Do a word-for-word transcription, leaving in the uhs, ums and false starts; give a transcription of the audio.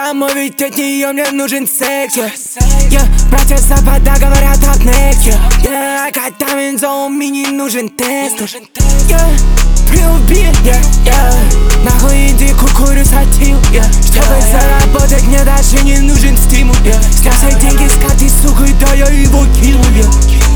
маму, ведь от нее мне нужен секс. yeah. Братья с запада говорят от next yeah. yeah. I got diamonds on me, не нужен тест yeah. Приуби, yeah, yeah. Нахуй иди кукурю сатил yeah. Чтобы заработать мне даже не нужен стимул yeah. Снял все деньги с карты, сука, да я его кинул yeah.